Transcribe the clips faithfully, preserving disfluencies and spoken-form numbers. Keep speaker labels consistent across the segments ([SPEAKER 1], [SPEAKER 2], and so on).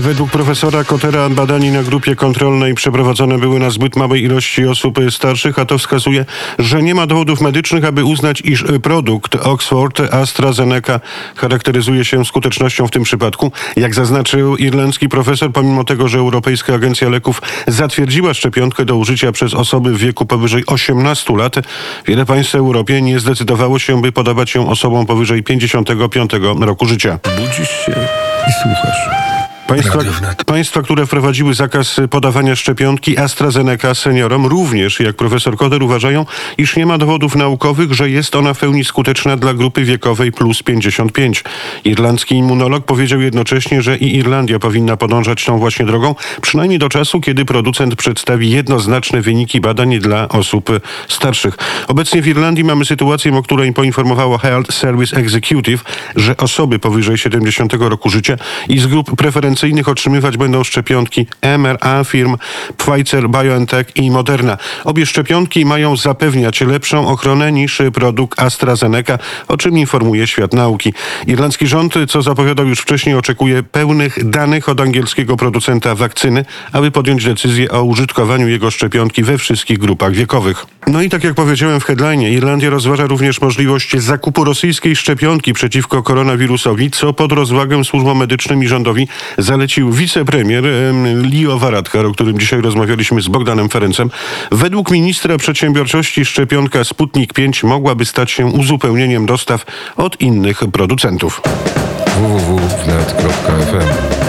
[SPEAKER 1] Według profesora Kotera badania na grupie kontrolnej przeprowadzone były na zbyt małej ilości osób starszych, a to wskazuje, że nie ma dowodów medycznych, aby uznać, iż produkt Oxford AstraZeneca charakteryzuje się skutecznością w tym przypadku. Jak zaznaczył irlandzki profesor, pomimo tego, że Europejska Agencja Leków zatwierdziła szczepionkę do użycia przez osoby w wieku powyżej osiemnastu lat, wiele państw w Europie nie zdecydowało się, by podawać ją osobom powyżej pięćdziesiątego piątego roku życia.
[SPEAKER 2] Budzisz się i słuchasz.
[SPEAKER 1] Państwa, państwa, które wprowadziły zakaz podawania szczepionki AstraZeneca seniorom, również, jak profesor Koter, uważają, iż nie ma dowodów naukowych, że jest ona w pełni skuteczna dla grupy wiekowej plus pięćdziesiąt pięć. Irlandzki immunolog powiedział jednocześnie, że i Irlandia powinna podążać tą właśnie drogą, przynajmniej do czasu, kiedy producent przedstawi jednoznaczne wyniki badań dla osób starszych. Obecnie w Irlandii mamy sytuację, o której poinformowało Health Service Executive, że osoby powyżej siedemdziesiątego roku życia i z grup preferencyjnych otrzymywać będą szczepionki M R A firm Pfizer, BioNTech i Moderna. Obie szczepionki mają zapewniać lepszą ochronę niż produkt AstraZeneca, o czym informuje świat nauki. Irlandzki rząd, co zapowiadał już wcześniej, oczekuje pełnych danych od angielskiego producenta wakcyny, aby podjąć decyzję o użytkowaniu jego szczepionki we wszystkich grupach wiekowych. No i tak jak powiedziałem w headline, Irlandia rozważa również możliwość zakupu rosyjskiej szczepionki przeciwko koronawirusowi, co pod rozwagę służbom medycznym i rządowi zalecił wicepremier Leo Varadkar, o którym dzisiaj rozmawialiśmy z Bogdanem Ferencem. Według ministra przedsiębiorczości szczepionka Sputnik pięć mogłaby stać się uzupełnieniem dostaw od innych producentów.
[SPEAKER 2] w w w kropka wnet kropka f m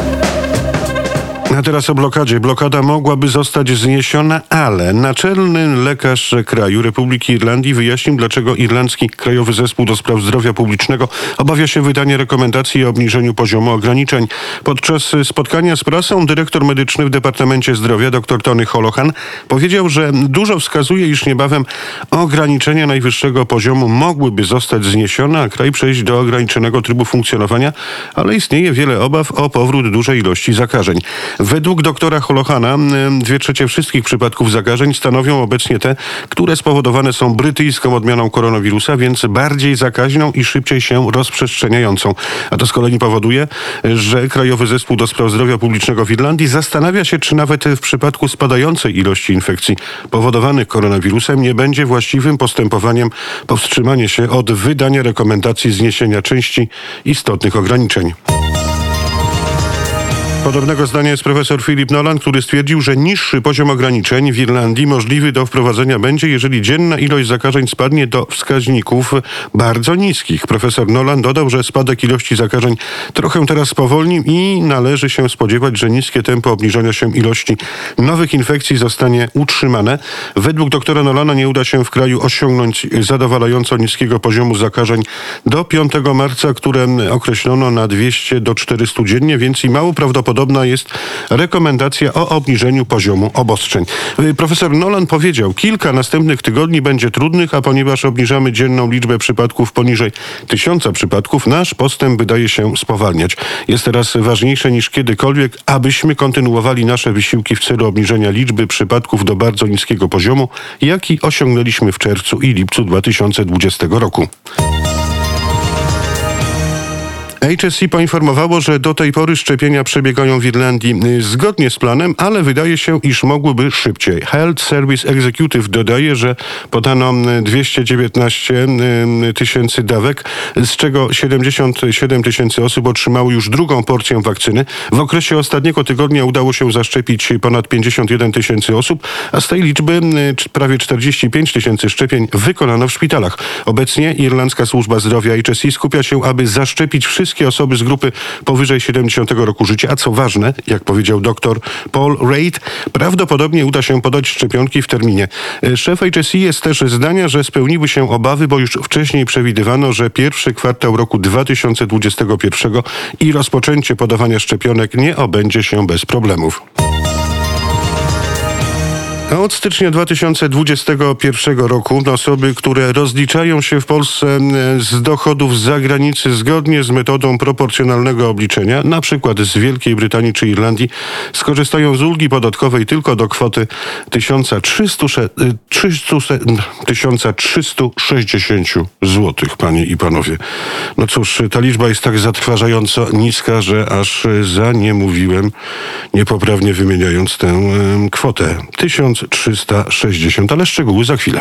[SPEAKER 1] A teraz o blokadzie. Blokada mogłaby zostać zniesiona, ale naczelny lekarz kraju Republiki Irlandii wyjaśnił, dlaczego Irlandzki Krajowy Zespół do Spraw Zdrowia Publicznego obawia się wydania rekomendacji o obniżeniu poziomu ograniczeń. Podczas spotkania z prasą dyrektor medyczny w Departamencie Zdrowia dr Tony Holohan powiedział, że dużo wskazuje, iż niebawem ograniczenia najwyższego poziomu mogłyby zostać zniesione, a kraj przejść do ograniczonego trybu funkcjonowania, ale istnieje wiele obaw o powrót dużej ilości zakażeń. Według doktora Holohana dwie trzecie wszystkich przypadków zakażeń stanowią obecnie te, które spowodowane są brytyjską odmianą koronawirusa, więc bardziej zakaźną i szybciej się rozprzestrzeniającą. A to z kolei powoduje, że Krajowy Zespół do Spraw Zdrowia Publicznego w Irlandii zastanawia się, czy nawet w przypadku spadającej ilości infekcji powodowanych koronawirusem nie będzie właściwym postępowaniem powstrzymanie się od wydania rekomendacji zniesienia części istotnych ograniczeń. Podobnego zdania jest profesor Philip Nolan, który stwierdził, że niższy poziom ograniczeń w Irlandii możliwy do wprowadzenia będzie, jeżeli dzienna ilość zakażeń spadnie do wskaźników bardzo niskich. Profesor Nolan dodał, że spadek ilości zakażeń trochę teraz spowolni i należy się spodziewać, że niskie tempo obniżania się ilości nowych infekcji zostanie utrzymane. Według doktora Nolana nie uda się w kraju osiągnąć zadowalająco niskiego poziomu zakażeń do piątego marca, które określono na dwieście do czterystu dziennie, więc i mało prawdopodobne Podobna jest rekomendacja o obniżeniu poziomu obostrzeń. Profesor Nolan powiedział, kilka następnych tygodni będzie trudnych, a ponieważ obniżamy dzienną liczbę przypadków poniżej tysiąca przypadków, nasz postęp wydaje się spowalniać. Jest teraz ważniejsze niż kiedykolwiek, abyśmy kontynuowali nasze wysiłki w celu obniżenia liczby przypadków do bardzo niskiego poziomu, jaki osiągnęliśmy w czerwcu i lipcu dwa tysiące dwudziestego roku. H S E poinformowało, że do tej pory szczepienia przebiegają w Irlandii zgodnie z planem, ale wydaje się, iż mogłyby szybciej. Health Service Executive dodaje, że podano dwieście dziewiętnaście tysięcy dawek, z czego siedemdziesiąt siedem tysięcy osób otrzymało już drugą porcję wakcyny. W okresie ostatniego tygodnia udało się zaszczepić ponad pięćdziesiąt jeden tysięcy osób, a z tej liczby prawie czterdzieści pięć tysięcy szczepień wykonano w szpitalach. Obecnie Irlandzka Służba Zdrowia H S E skupia się, aby zaszczepić wszystkie osoby z grupy powyżej siedemdziesiątego roku życia, a co ważne, jak powiedział dr Paul Reid, prawdopodobnie uda się podać szczepionki w terminie. Szef H S E jest też zdania, że spełniły się obawy, bo już wcześniej przewidywano, że pierwszy kwartał roku dwa tysiące dwudziestego pierwszego i rozpoczęcie podawania szczepionek nie obędzie się bez problemów. A od stycznia dwa tysiące dwudziestego pierwszego roku osoby, które rozliczają się w Polsce z dochodów z zagranicy zgodnie z metodą proporcjonalnego obliczenia, na przykład z Wielkiej Brytanii czy Irlandii, skorzystają z ulgi podatkowej tylko do kwoty tysiąc trzysta sześćdziesiąt złotych, panie i panowie. No cóż, ta liczba jest tak zatrważająco niska, że aż za nie mówiłem, niepoprawnie wymieniając tę e, kwotę. tysiąc trzysta sześćdziesiąt, ale szczegóły za chwilę.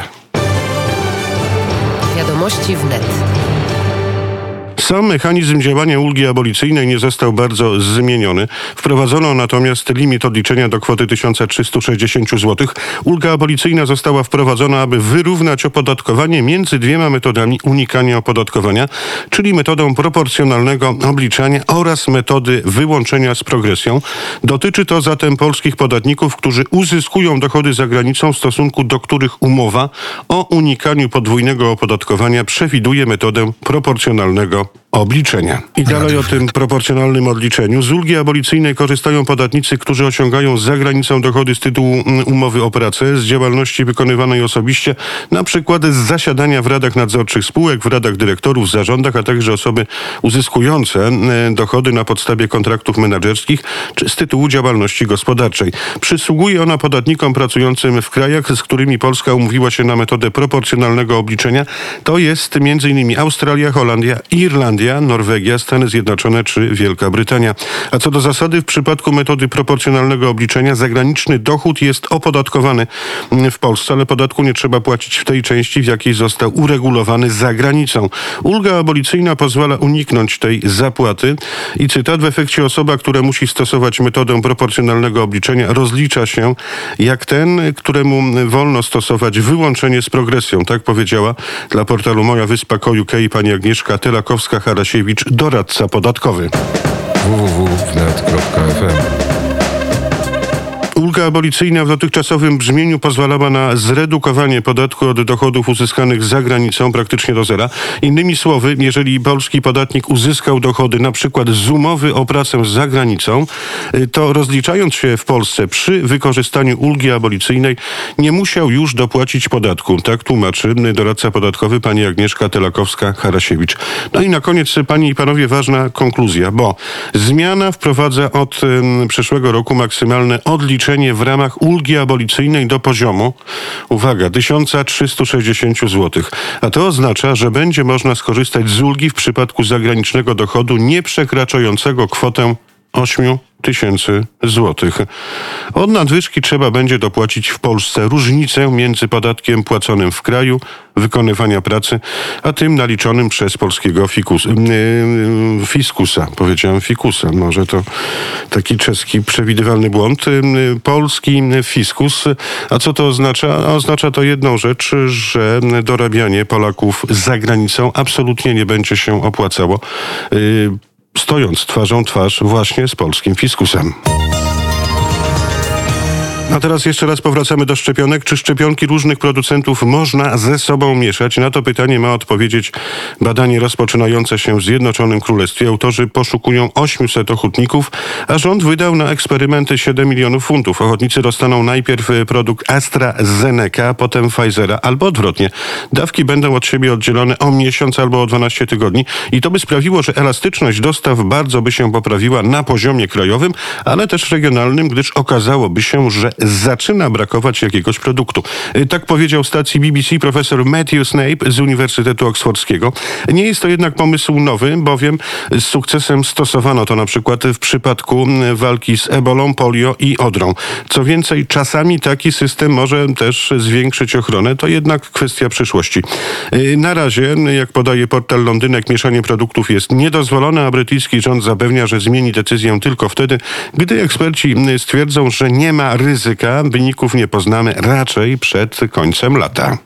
[SPEAKER 3] Wiadomości wnet.
[SPEAKER 1] Sam mechanizm działania ulgi abolicyjnej nie został bardzo zmieniony. Wprowadzono natomiast limit odliczenia do kwoty tysiąc trzysta sześćdziesiąt złotych. Ulga abolicyjna została wprowadzona, aby wyrównać opodatkowanie między dwiema metodami unikania opodatkowania, czyli metodą proporcjonalnego obliczania oraz metody wyłączenia z progresją. Dotyczy to zatem polskich podatników, którzy uzyskują dochody za granicą, w stosunku do których umowa o unikaniu podwójnego opodatkowania przewiduje metodę proporcjonalnego obliczenia. I dalej o tym proporcjonalnym odliczeniu. Z ulgi abolicyjnej korzystają podatnicy, którzy osiągają za granicą dochody z tytułu umowy o pracę, z działalności wykonywanej osobiście, na przykład z zasiadania w radach nadzorczych spółek, w radach dyrektorów, w zarządach, a także osoby uzyskujące dochody na podstawie kontraktów menedżerskich czy z tytułu działalności gospodarczej. Przysługuje ona podatnikom pracującym w krajach, z którymi Polska umówiła się na metodę proporcjonalnego obliczenia. To jest między innymi Australia, Holandia, Irlandia, Norwegia, Stany Zjednoczone czy Wielka Brytania. A co do zasady, w przypadku metody proporcjonalnego obliczenia zagraniczny dochód jest opodatkowany w Polsce, ale podatku nie trzeba płacić w tej części, w jakiej został uregulowany za granicą. Ulga abolicyjna pozwala uniknąć tej zapłaty i cytat: w efekcie osoba, która musi stosować metodę proporcjonalnego obliczenia, rozlicza się jak ten, któremu wolno stosować wyłączenie z progresją. Tak powiedziała dla portalu Moja Wyspa Ko U K pani Agnieszka Telakowska-Harasiewicz, doradca podatkowy.
[SPEAKER 2] w w w kropka wnet kropka f m.
[SPEAKER 1] Ulga abolicyjna w dotychczasowym brzmieniu pozwalała na zredukowanie podatku od dochodów uzyskanych za granicą praktycznie do zera. Innymi słowy, jeżeli polski podatnik uzyskał dochody na przykład z umowy o pracę za granicą, to rozliczając się w Polsce przy wykorzystaniu ulgi abolicyjnej nie musiał już dopłacić podatku. Tak tłumaczy doradca podatkowy pani Agnieszka Telakowska-Harasiewicz. No i na koniec, panie i panowie, ważna konkluzja, bo zmiana wprowadza od um, przyszłego roku maksymalne odliczenie w ramach ulgi abolicyjnej do poziomu, uwaga, tysiąc trzysta sześćdziesiąt złotych. A to oznacza, że będzie można skorzystać z ulgi w przypadku zagranicznego dochodu nieprzekraczającego kwotę ośmiu tysięcy złotych. Od nadwyżki trzeba będzie dopłacić w Polsce różnicę między podatkiem płaconym w kraju wykonywania pracy, a tym naliczonym przez polskiego fikus, yy, fiskusa. Powiedziałem fikusa. Może to taki czeski przewidywalny błąd. Yy, polski fiskus. A co to oznacza? Oznacza to jedną rzecz, że dorabianie Polaków za granicą absolutnie nie będzie się opłacało. Yy, stojąc twarzą twarz właśnie z polskim fiskusem. A teraz jeszcze raz powracamy do szczepionek. Czy szczepionki różnych producentów można ze sobą mieszać? Na to pytanie ma odpowiedzieć badanie rozpoczynające się w Zjednoczonym Królestwie. Autorzy poszukują osiemset ochotników, a rząd wydał na eksperymenty siedem milionów funtów. Ochotnicy dostaną najpierw produkt AstraZeneca, potem Pfizera, albo odwrotnie. Dawki będą od siebie oddzielone o miesiąc albo o dwanaście tygodni i to by sprawiło, że elastyczność dostaw bardzo by się poprawiła na poziomie krajowym, ale też regionalnym, gdyż okazałoby się, że zaczyna brakować jakiegoś produktu. Tak powiedział stacji B B C profesor Matthew Snape z Uniwersytetu Oksfordzkiego. Nie jest to jednak pomysł nowy, bowiem z sukcesem stosowano to na przykład w przypadku walki z ebolą, polio i odrą. Co więcej, czasami taki system może też zwiększyć ochronę. To jednak kwestia przyszłości. Na razie, jak podaje portal Londynek, mieszanie produktów jest niedozwolone, a brytyjski rząd zapewnia, że zmieni decyzję tylko wtedy, gdy eksperci stwierdzą, że nie ma ryzyka. Wyników nie poznamy raczej przed końcem lata.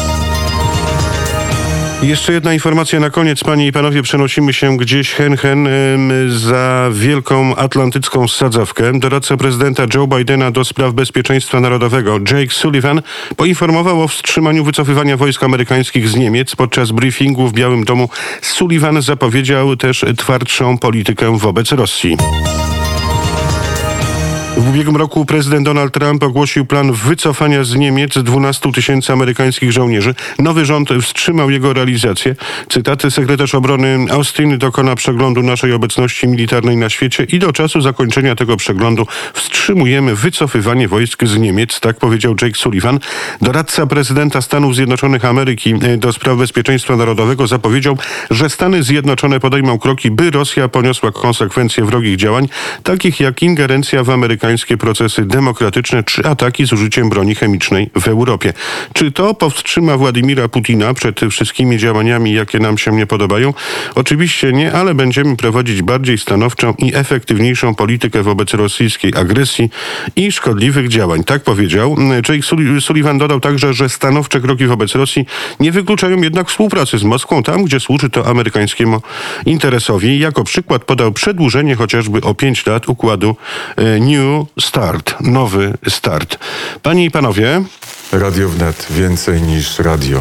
[SPEAKER 1] Jeszcze jedna informacja na koniec, panie i panowie. Przenosimy się gdzieś hen hen za wielką atlantycką sadzawkę. Doradca prezydenta Joe Bidena do spraw bezpieczeństwa narodowego Jake Sullivan poinformował o wstrzymaniu wycofywania wojsk amerykańskich z Niemiec. Podczas briefingu w Białym Domu Sullivan zapowiedział też twardszą politykę wobec Rosji. W W ubiegłym roku prezydent Donald Trump ogłosił plan wycofania z Niemiec dwunastu tysięcy amerykańskich żołnierzy. Nowy rząd wstrzymał jego realizację. Cytaty: sekretarz obrony Austin dokona przeglądu naszej obecności militarnej na świecie i do czasu zakończenia tego przeglądu wstrzymujemy wycofywanie wojsk z Niemiec, tak powiedział Jake Sullivan. Doradca prezydenta Stanów Zjednoczonych Ameryki do spraw bezpieczeństwa narodowego zapowiedział, że Stany Zjednoczone podejmą kroki, by Rosja poniosła konsekwencje wrogich działań, takich jak ingerencja w amerykańskie procesy demokratyczne czy ataki z użyciem broni chemicznej w Europie. Czy to powstrzyma Władimira Putina przed wszystkimi działaniami, jakie nam się nie podobają? Oczywiście nie, ale będziemy prowadzić bardziej stanowczą i efektywniejszą politykę wobec rosyjskiej agresji i szkodliwych działań. Tak powiedział. Jake Sullivan dodał także, że stanowcze kroki wobec Rosji nie wykluczają jednak współpracy z Moskwą tam, gdzie służy to amerykańskiemu interesowi. Jako przykład podał przedłużenie chociażby o pięć lat układu New Start, nowy start. Panie i panowie,
[SPEAKER 2] Radio Wnet. Więcej niż radio.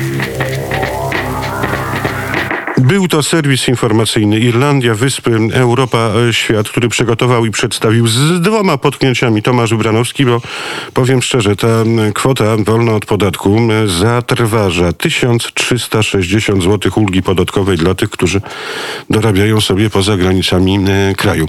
[SPEAKER 1] był to serwis informacyjny Irlandia, Wyspy, Europa, Świat, który przygotował i przedstawił z dwoma potknięciami Tomasz Wybranowski, bo powiem szczerze, ta kwota wolna od podatku zatrważa tysiąc trzysta sześćdziesiąt złotych ulgi podatkowej dla tych, którzy dorabiają sobie poza granicami kraju.